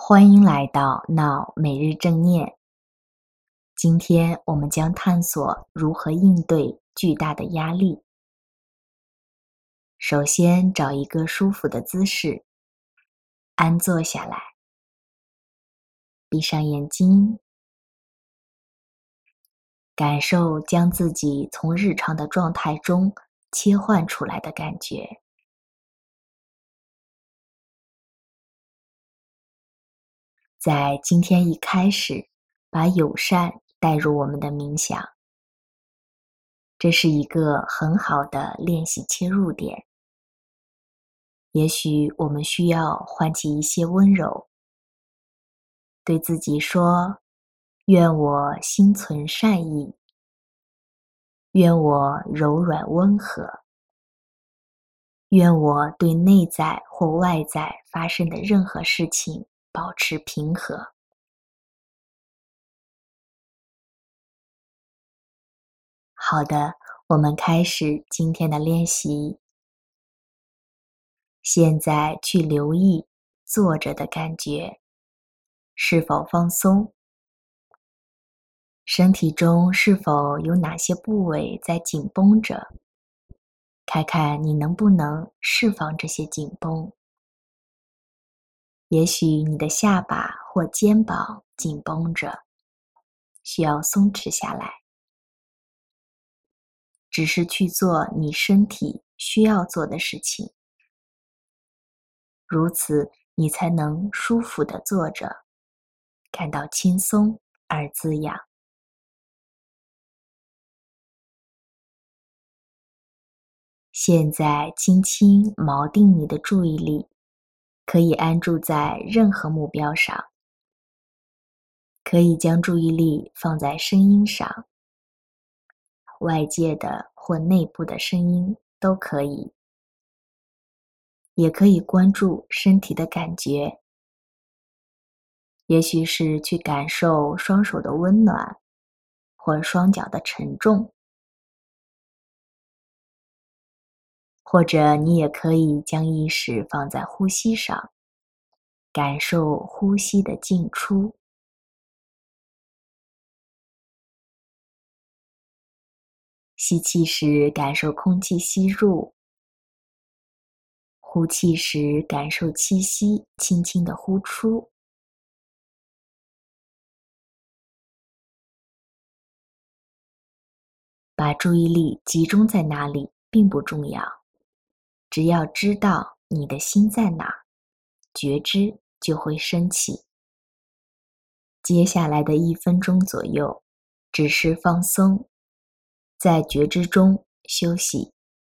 欢迎来到脑每日正念。今天我们将探索如何应对巨大的压力。首先，找一个舒服的姿势，安坐下来，闭上眼睛，感受将自己从日常的状态中切换出来的感觉。在今天一开始，把友善带入我们的冥想，这是一个很好的练习切入点。也许我们需要唤起一些温柔，对自己说：愿我心存善意，愿我柔软温和，愿我对内在或外在发生的任何事情保持平和。好的，我们开始今天的练习。现在去留意坐着的感觉，是否放松？身体中是否有哪些部位在紧绷着？看看你能不能释放这些紧绷。也许你的下巴或肩膀紧绷着，需要松弛下来。只是去做你身体需要做的事情，如此你才能舒服地坐着，感到轻松而滋养。现在轻轻锚定你的注意力，可以安住在任何目标上。可以将注意力放在声音上，外界的或内部的声音都可以。也可以关注身体的感觉，也许是去感受双手的温暖，或双脚的沉重。或者你也可以将意识放在呼吸上，感受呼吸的进出。吸气时感受空气吸入，呼气时感受气息轻轻地呼出。把注意力集中在哪里并不重要，只要知道你的心在哪，觉知就会升起。接下来的1分钟左右，只是放松，在觉知中休息。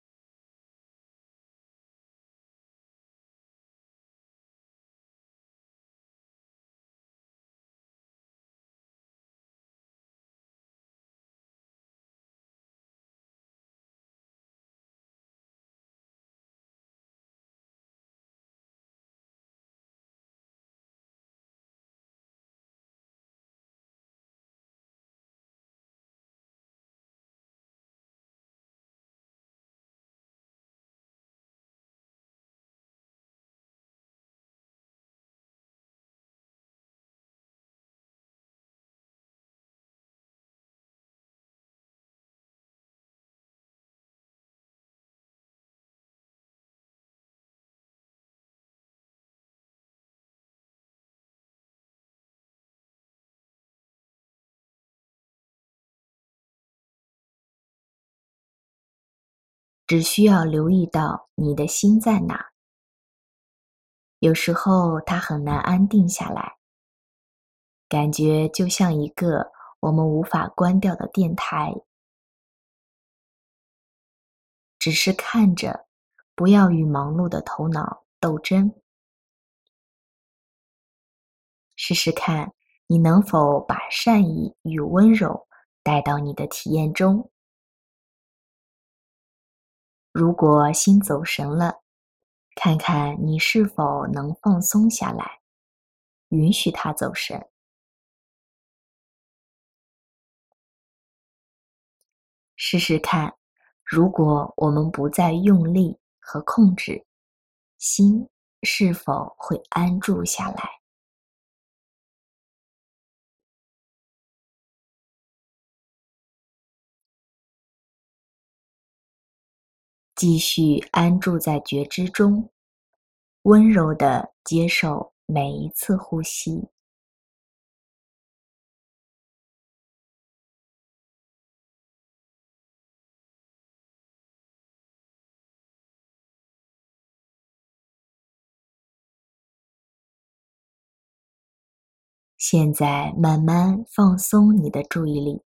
只需要留意到你的心在哪。有时候它很难安定下来，感觉就像一个我们无法关掉的电台。只是看着，不要与忙碌的头脑斗争。试试看，你能否把善意与温柔带到你的体验中。如果心走神了，看看你是否能放松下来，允许它走神。试试看，如果我们不再用力和控制，心是否会安住下来？ 继续安住在觉知中，温柔地接受每一次呼吸。现在慢慢放松你的注意力。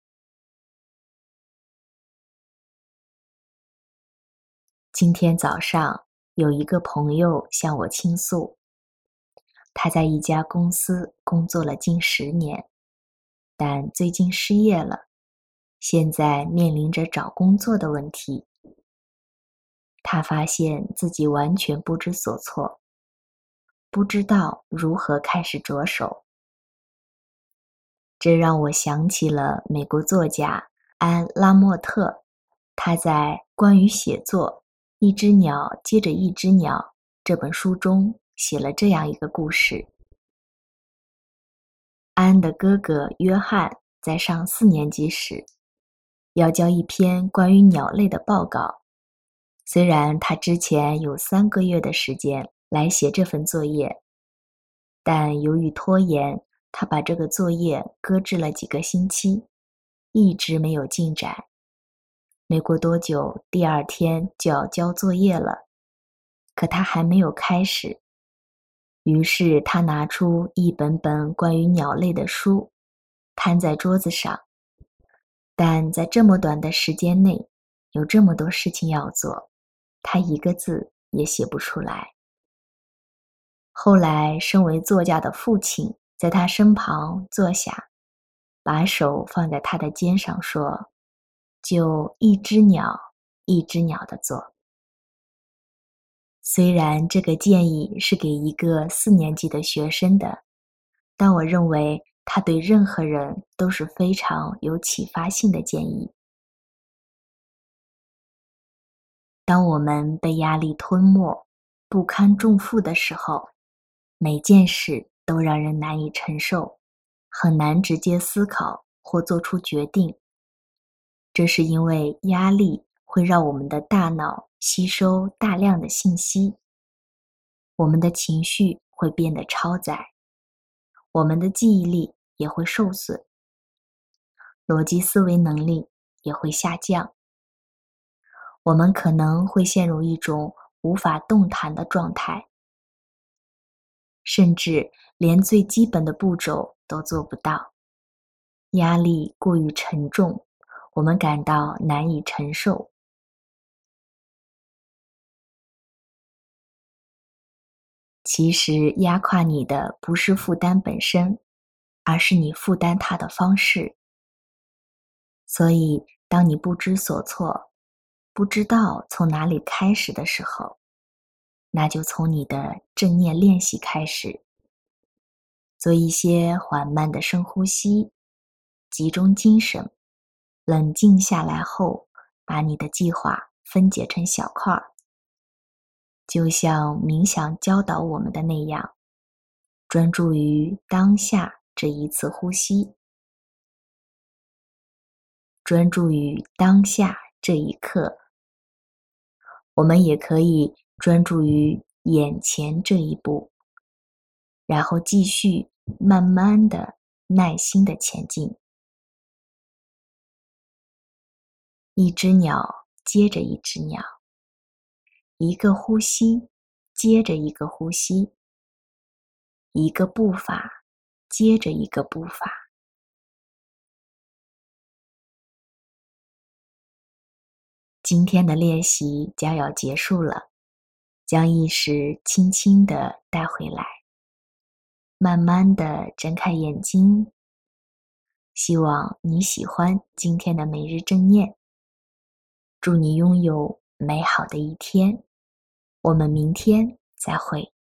今天早上有一个朋友向我倾诉，他在一家公司工作了近10年，但最近失业了，现在面临着找工作的问题。他发现自己完全不知所措，不知道如何开始着手。这让我想起了美国作家安·拉莫特，他在关于写作《一只鸟接着一只鸟》这本书中写了这样一个故事。安的哥哥约翰在上4年级时，要交一篇关于鸟类的报告。虽然他之前有3个月的时间来写这份作业，但由于拖延，他把这个作业搁置了几个星期，一直没有进展。没过多久，第2天就要交作业了，可他还没有开始。于是他拿出一本本关于鸟类的书，摊在桌子上。但在这么短的时间内，有这么多事情要做，他一个字也写不出来。后来，身为作家的父亲在他身旁坐下，把手放在他的肩上说：“就一只鸟一只鸟地做。”虽然这个建议是给一个4年级的学生的，但我认为它对任何人都是非常有启发性的建议。当我们被压力吞没、不堪重负的时候，每件事都让人难以承受，很难直接思考或做出决定。这是因为压力会让我们的大脑吸收大量的信息，我们的情绪会变得超载，我们的记忆力也会受损，逻辑思维能力也会下降。我们可能会陷入一种无法动弹的状态，甚至连最基本的步骤都做不到。压力过于沉重，我们感到难以承受。其实压垮你的不是负担本身，而是你负担它的方式。所以，当你不知所措，不知道从哪里开始的时候，那就从你的正念练习开始，做一些缓慢的深呼吸，集中精神，冷静下来后，把你的计划分解成小块儿，就像冥想教导我们的那样，专注于当下这一次呼吸，专注于当下这一刻。我们也可以专注于眼前这一步，然后继续慢慢的、耐心的前进。一只鸟接着一只鸟，一个呼吸接着一个呼吸，一个步伐接着一个步伐。今天的练习将要结束了，将意识轻轻地带回来，慢慢地睁开眼睛。希望你喜欢今天的每日正念，祝你拥有美好的一天。我们明天再会。